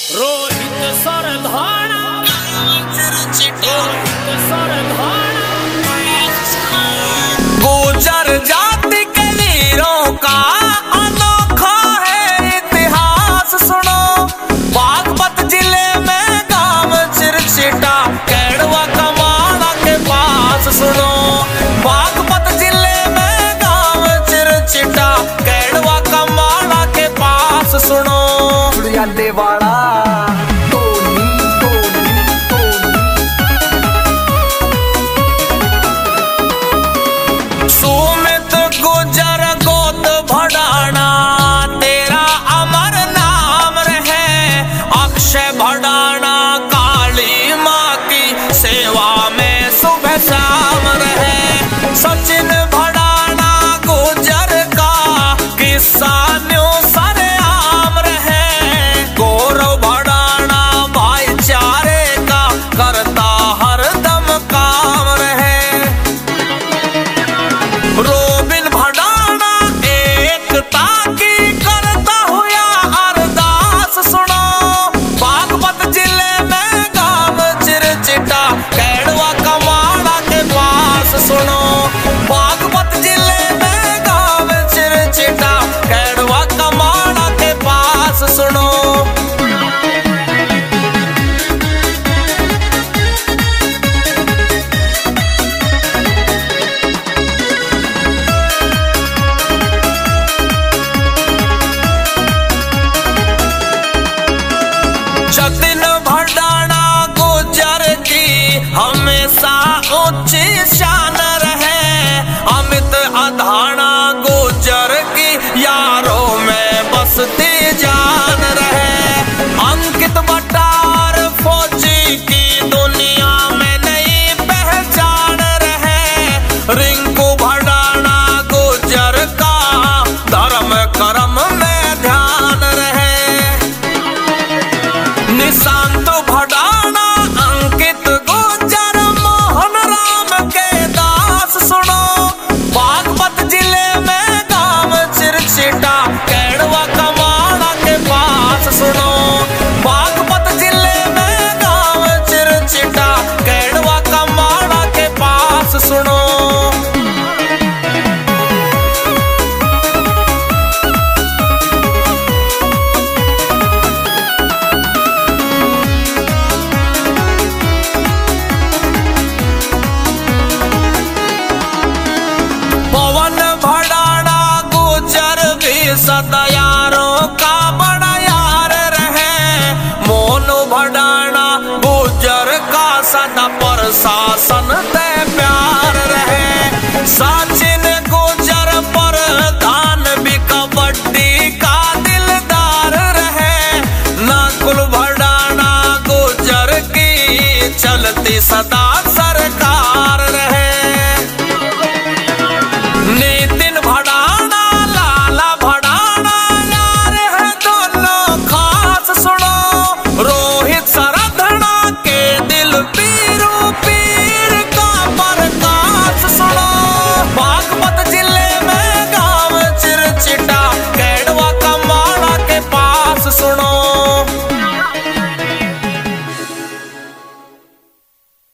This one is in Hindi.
रोहित सरधारा गुजर जाति के वीरों का अनोखा है इतिहास सुनो। बागपत जिले में गांव चिरचिटा कैड़वा कमाड़ा के पास सुनो। बागपत जिले में गांव चिरचिटा कैड़वा कमाड़ा के पास सुनो। देवाड़ा सुमित गुजर गोद भडाना तेरा अमर नाम रहे। अक्षय भडाना काली माँ की सेवा में सुबह शाम रहे। सचिन भडाना गुजर का किस्सा न्यू सरेआम रहे। गौरव भडाना भाईचारे का करता हरदम काम रहे। रोबिन भडाना एकता की करता हुआ अरदास सुनो। बागपत जिले में गांव चिरचिटा कैड़वा कमाड़ा के पास सुनो। बागपत जिले में गांव चिरचिटा कैड़वा कमाड़ा के पास सुनो। जतिन भडाना गुजर की हमेशा ऊंची शान रहे। अमित अधाना गुजर की यारों में बसती जान रहे। अंकित बटार फौजी की दुनिया में नई पहचान रहे। रिंकू भडाना गुजर का धर्म कर्म में ध्यान रहे। निशांत भडाना अंकित गुजर मोहन राम के दास सुनो। बागपत जिले में गांव चिरचिटा कैड़वा कमाड़ा के पास सुनो। बागपत जिले में गांव चिरचिटा कैड़वा कमाड़ा के पास सुनो। पवन भडाना गुजर भी सदायारों का बड़ा यार रहे। मोनू भडाना गुजर का सदा प्रशासन ते प्यार रहे।